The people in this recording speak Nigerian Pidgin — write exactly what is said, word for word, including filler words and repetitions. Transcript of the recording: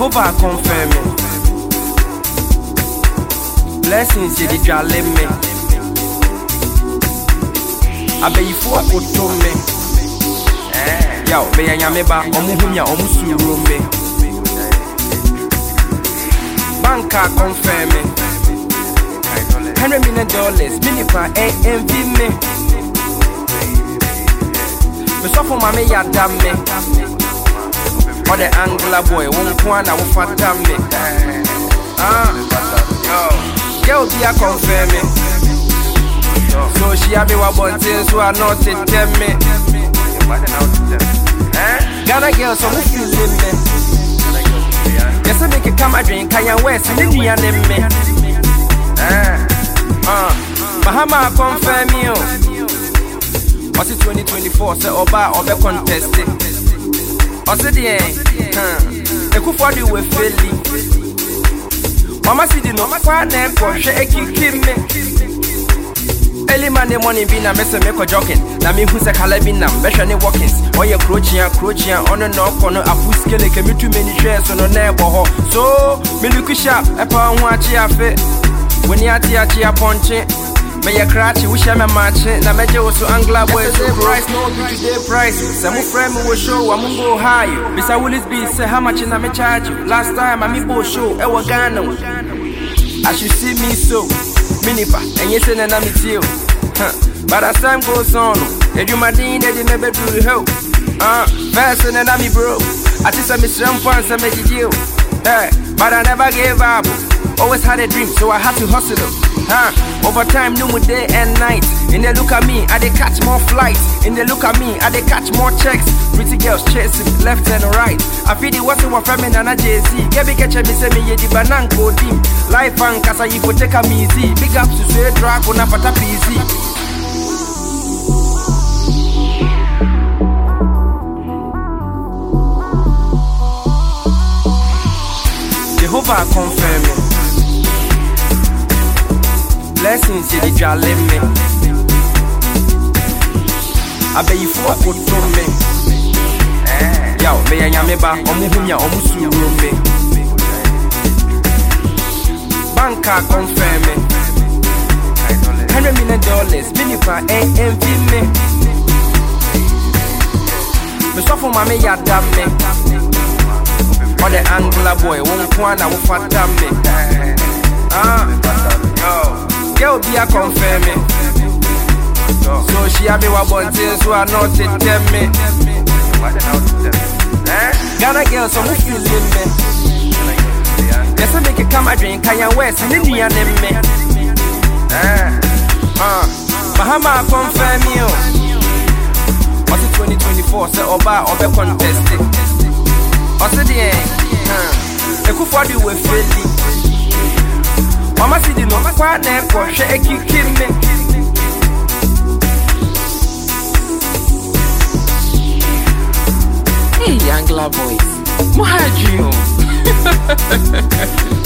Jehovah confirm me. Blessings you did you let me. I bet you for a to me. Yo, be a yameba, omuhunya, omusuru me. Banka confirm me. Hundred million dollars, minipa A M V me. Me suffer mame ya damn me. Or the Angler boy, one kwana wo fata me. Ah, yo, girl be a confirm me. So she have me wa bontin, so I not to tell me. Ghana girl, so we feeling me. Yes, I make a come a drink, Kanye West, and then you name me. Ah, Bahama confirm you. What's it twenty twenty-four? Say Oba Oba contested. What's it the huh? Eku for the way fairly. Mama see the no kwa na ko hwe ekiki me. Early Monday morning be na mess me ko jogging. Na me hu se kala bi na be hwe ne walkings. Oye krochia krochia ono no kono afuskele ke me tu many shares so no na ebo ho. So me look sharp e pa ho achi afe. When you ati ati a punch me ya cratch, we share my match. Na me je so Angler boy so price no be today price. Some friend me will show I'm go high. Bisa Willis be say how much na me charge you. Last time I me bo show e wa Ghana. As you see me so minipa and you say na me tell. But as time goes on, edumadin dey me be do help. Ah, verse na me bro. I just say me strum pants and me deal. Hey, but I never gave up. Always had a dream, so I had to hustle. Huh? Over time, no more day and night. And they look at me, I they catch more flights. And they look at me, I they catch more checks. Pretty girls chasing left and right. I feel the water one from me and a Jay Z. Get me catch me say me ye di banan go deep. Life and kasa you for take a me easy. Big ups to say drag on a pata easy. Jehovah confirm me. Blessings you did you let me. I bet you for a good to me. Yo, me and Yameba, omuhunya, omusuru me. Banka confirm me. Hundred million dollars, minipa A M V me. Me suffer mame ya damn me. Or the Angler boy, one kwana wo fata me. Ah, yo. Girl be a confirm me. So she have me wa bontin, so I not to tell me. Ghana girl, so we feeling me. Yes, I make a come a drink, Kanye West, and then you name me. Ah, Bahama confirm you. What's it twenty twenty-four? Say Oba Oba contested. What's it the huh? Eku for the way fairly. Mama see the no kwa na ko hwe ekiki me. Hey Angler boys, mo ha dwuo.